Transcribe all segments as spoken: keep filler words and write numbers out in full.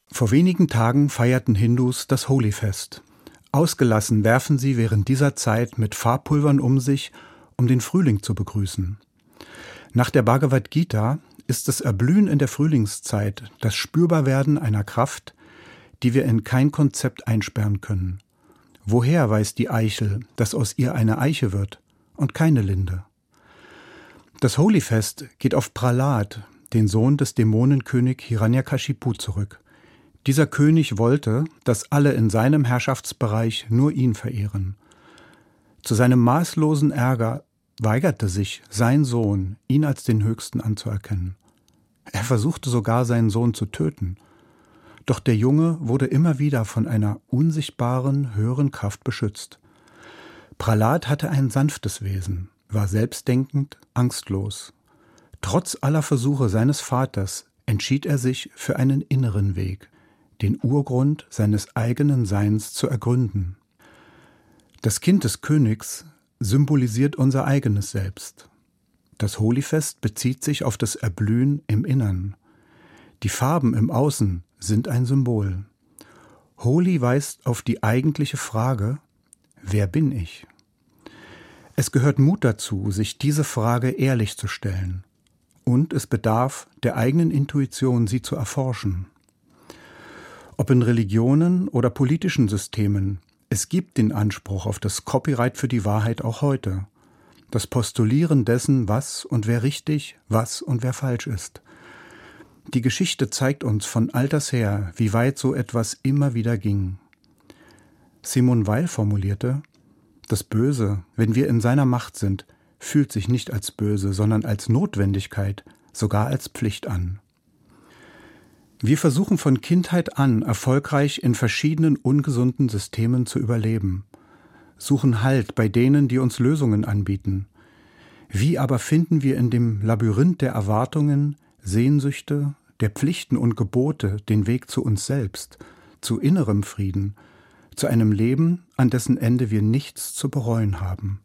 Vor wenigen Tagen feierten Hindus das Holi-Fest. Ausgelassen werfen sie während dieser Zeit mit Farbpulvern um sich, um den Frühling zu begrüßen. Nach der Bhagavad Gita ist das Erblühen in der Frühlingszeit das Spürbarwerden einer Kraft, die wir in kein Konzept einsperren können. Woher weiß die Eichel, dass aus ihr eine Eiche wird und keine Linde? Das Holi-Fest geht auf Prahlad, den Sohn des Dämonenkönig Hiranyakashipu, zurück. Dieser König wollte, dass alle in seinem Herrschaftsbereich nur ihn verehren. Zu seinem maßlosen Ärger weigerte sich sein Sohn, ihn als den Höchsten anzuerkennen. Er versuchte sogar, seinen Sohn zu töten. Doch der Junge wurde immer wieder von einer unsichtbaren, höheren Kraft beschützt. Prahlad hatte ein sanftes Wesen, war selbstdenkend, angstlos. Trotz aller Versuche seines Vaters entschied er sich für einen inneren Weg, den Urgrund seines eigenen Seins zu ergründen. Das Kind des Königs symbolisiert unser eigenes Selbst. Das Holi-Fest bezieht sich auf das Erblühen im Innern. Die Farben im Außen sind ein Symbol. Holi weist auf die eigentliche Frage: Wer bin ich? Es gehört Mut dazu, sich diese Frage ehrlich zu stellen. Und es bedarf der eigenen Intuition, sie zu erforschen. Ob in Religionen oder politischen Systemen, es gibt den Anspruch auf das Copyright für die Wahrheit auch heute. Das Postulieren dessen, was und wer richtig, was und wer falsch ist. Die Geschichte zeigt uns von alters her, wie weit so etwas immer wieder ging. Simone Weil formulierte: Das Böse, wenn wir in seiner Macht sind, fühlt sich nicht als böse, sondern als Notwendigkeit, sogar als Pflicht an. Wir versuchen von Kindheit an, erfolgreich in verschiedenen ungesunden Systemen zu überleben, suchen Halt bei denen, die uns Lösungen anbieten. Wie aber finden wir in dem Labyrinth der Erwartungen, Sehnsüchte, der Pflichten und Gebote den Weg zu uns selbst, zu innerem Frieden, zu einem Leben, an dessen Ende wir nichts zu bereuen haben?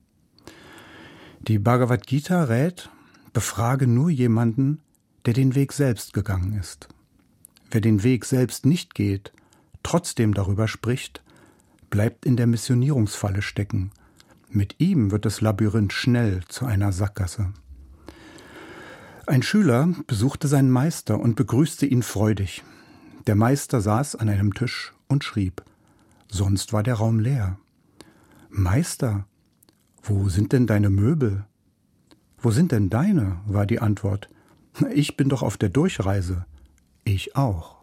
Die Bhagavad Gita rät: Befrage nur jemanden, der den Weg selbst gegangen ist. Wer den Weg selbst nicht geht, trotzdem darüber spricht, bleibt in der Missionierungsfalle stecken. Mit ihm wird das Labyrinth schnell zu einer Sackgasse. Ein Schüler besuchte seinen Meister und begrüßte ihn freudig. Der Meister saß an einem Tisch und schrieb. Sonst war der Raum leer. »Meister, wo sind denn deine Möbel?« »Wo sind denn deine?« war die Antwort. »Ich bin doch auf der Durchreise.« »Ich auch.«